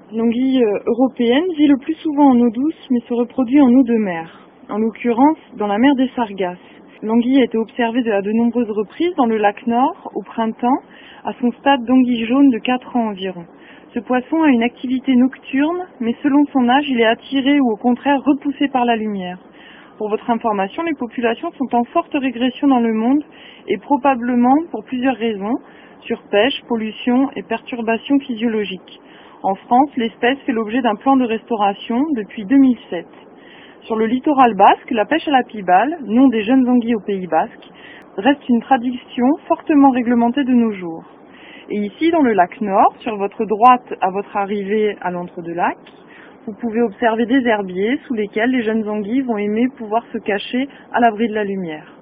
L'anguille européenne vit le plus souvent en eau douce mais se reproduit en eau de mer, en l'occurrence dans la mer des Sargasses. L'anguille a été observée à de nombreuses reprises dans le lac Nord au printemps, à son stade d'anguille jaune de 4 ans environ. Ce poisson a une activité nocturne, mais selon son âge, il est attiré ou au contraire repoussé par la lumière. Pour votre information, les populations sont en forte régression dans le monde et probablement pour plusieurs raisons, surpêche, pollution et perturbations physiologiques. En France, l'espèce fait l'objet d'un plan de restauration depuis 2007. Sur le littoral basque, la pêche à la pibale, nom des jeunes anguilles au Pays basque, reste une tradition fortement réglementée de nos jours. Et ici, dans le lac Nord, sur votre droite à votre arrivée à l'entre-deux-lacs, vous pouvez observer des herbiers sous lesquels les jeunes anguilles vont aimer pouvoir se cacher à l'abri de la lumière.